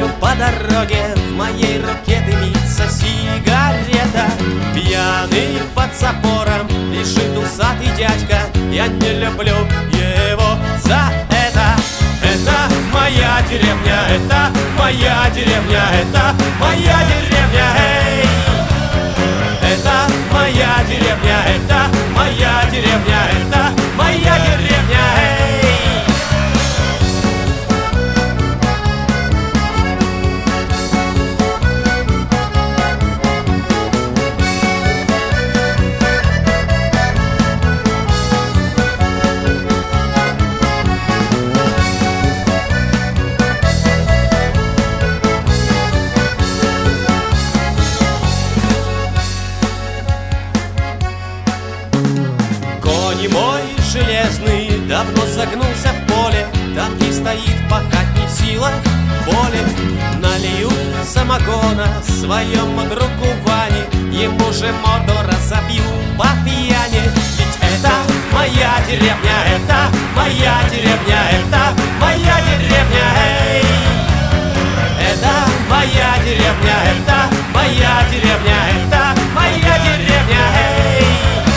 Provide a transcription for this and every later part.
Шагаю по дороге, в моей руке дымится сигарета. Пьяный под запором лежит усатый дядька. Я не люблю его за это. Это моя деревня, это моя деревня, это моя деревня, эй! Это моя деревня, это моя деревня, это моя деревня, эй! Мой железный давно загнулся в поле, там и стоит, пахать не в силах боли. Налью самогона своему другу Ване, ему же морду разобью по пьяни. Ведь это моя деревня, это моя деревня, это моя деревня, эй! Это моя деревня, это моя деревня, это моя деревня, эй!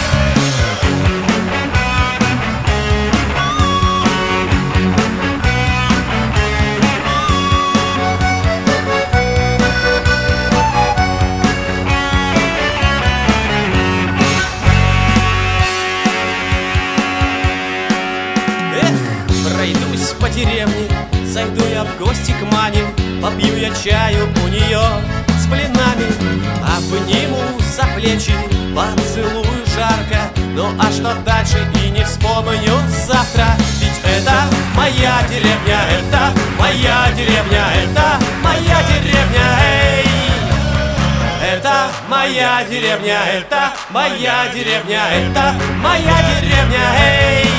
Пройдусь по деревне, зайду я в гости к Мане, попью я чаю у нее с блинами, обниму за плечи, поцелую жарко. Ну а что дальше и не вспомню завтра. Ведь это моя деревня, это моя деревня, это моя деревня, эй! Это моя деревня, это моя деревня, это моя деревня, эй!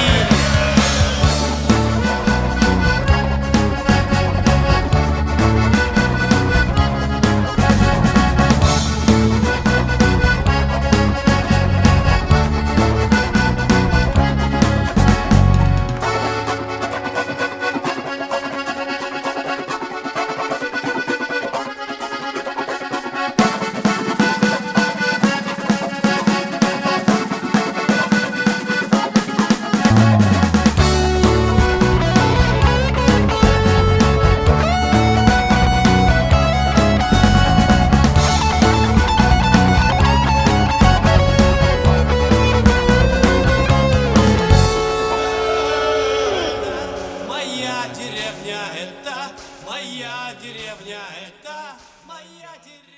Моя деревня, это моя деревня, это моя деревня.